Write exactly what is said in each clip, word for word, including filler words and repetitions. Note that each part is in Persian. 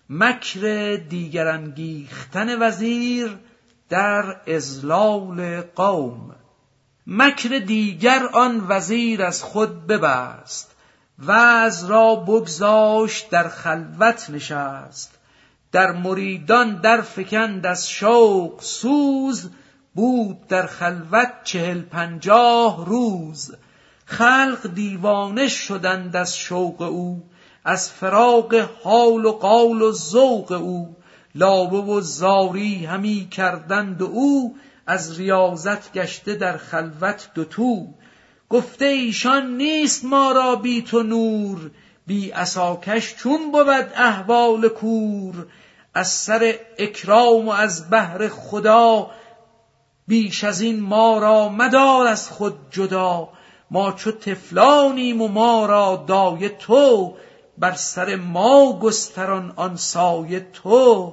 مکر دیگر انگیختن وزیر در اضلال قوم. مکر دیگر آن وزیر از خود ببست، وعظ را بگذاشت در خلوت نشست. در مریدان در فکند از شوق سوز، بود در خلوت چهل پنجاه روز. خلق دیوانه شدند از شوق او، از فراق حال و قال و ذوق او. لابه و زاری همی کردند او، از ریاضت گشته در خلوت دوتو. گفته ایشان نیست ما را بی تو نور، بی عصاکش چون بود احوال کور. از سر اکرام و از بهر خدا، بیش از این ما را مدار از خود جدا. ما چو طفلانیم و ما را دایه تو، بر سر ما گستران آن سایه تو.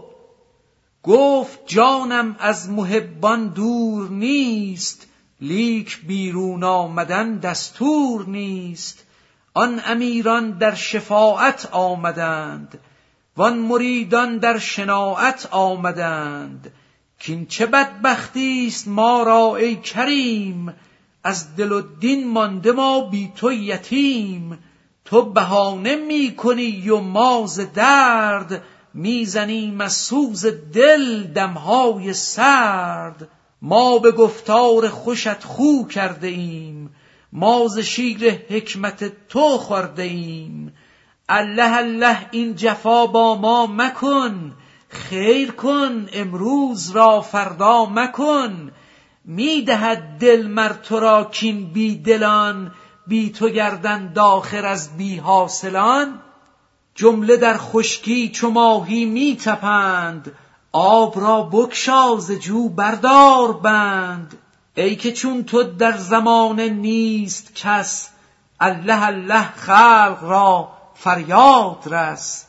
گفت جانم از محبان دور نیست، لیک بیرون آمدن دستور نیست. آن امیران در شفاعت آمدند، وان مریدان در شناعت آمدند. کین چه بدبختی است ما را ای کریم، از دل و دین مانده ما بی تو یتیم. تو بهانه می کنی و ما ز درد، میزنیم از سوز دل دمهای سرد. ما به گفتار خوشت خو کرده ایم، ما ز شیر حکمت تو خورده ایم. الله الله این جفا با ما مکن، خیر کن امروز را فردا مکن. میدهد دل مر تو را کین بی دلان، بی تو گردند آخر از بی حاصلان. جمله در خشکی چو ماهی می تپند، آب را بگشا ز جو بردار بند. ای که چون تو در زمانه نیست کس، الله الله خلق را فریاد رس.